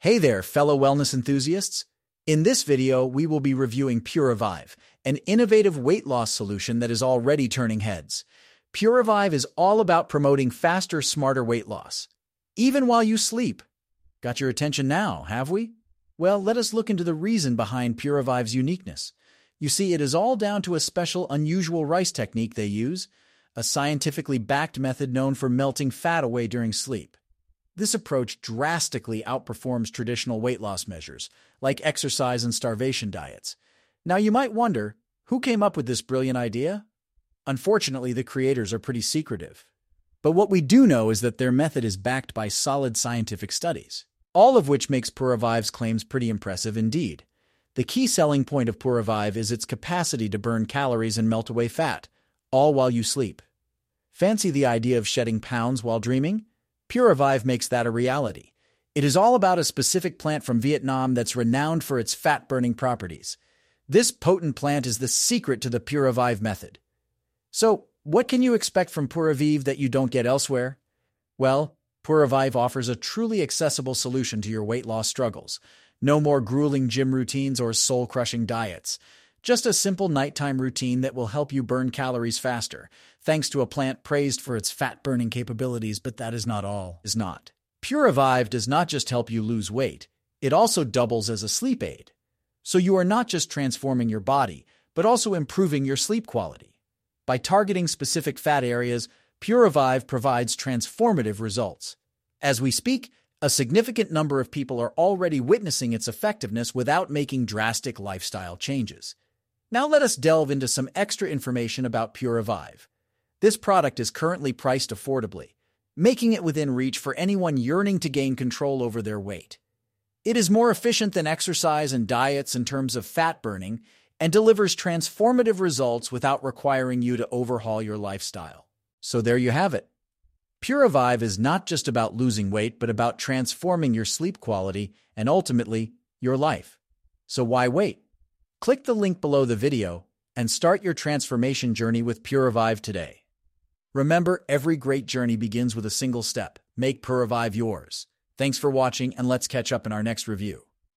Hey there, fellow wellness enthusiasts! In this video, we will be reviewing Puravive, an innovative weight loss solution that is already turning heads. Puravive is all about promoting faster, smarter weight loss, even while you sleep. Got your attention now, have we? Well, let us look into the reason behind Puravive's uniqueness. You see, it is all down to a special, unusual rice technique they use, a scientifically backed method known for melting fat away during sleep. This approach drastically outperforms traditional weight loss measures, like exercise and starvation diets. Now you might wonder, who came up with this brilliant idea? Unfortunately, the creators are pretty secretive. But what we do know is that their method is backed by solid scientific studies, all of which makes Puravive's claims pretty impressive indeed. The key selling point of Puravive is its capacity to burn calories and melt away fat, all while you sleep. Fancy the idea of shedding pounds while dreaming? Puravive makes that a reality. It is all about a specific plant from Vietnam that's renowned for its fat-burning properties. This potent plant is the secret to the Puravive method. So, what can you expect from Puravive that you don't get elsewhere? Well, Puravive offers a truly accessible solution to your weight loss struggles. No more grueling gym routines or soul-crushing diets. Just a simple nighttime routine that will help you burn calories faster, thanks to a plant praised for its fat-burning capabilities, but that is not all. Puravive does not just help you lose weight, it also doubles as a sleep aid. So you are not just transforming your body, but also improving your sleep quality. By targeting specific fat areas, Puravive provides transformative results. As we speak, a significant number of people are already witnessing its effectiveness without making drastic lifestyle changes. Now let us delve into some extra information about Puravive. This product is currently priced affordably, making it within reach for anyone yearning to gain control over their weight. It is more efficient than exercise and diets in terms of fat burning and delivers transformative results without requiring you to overhaul your lifestyle. So there you have it. Puravive is not just about losing weight, but about transforming your sleep quality and ultimately, your life. So why wait? Click the link below the video and start your transformation journey with Puravive today. Remember, every great journey begins with a single step. Make Puravive yours. Thanks for watching, and let's catch up in our next review.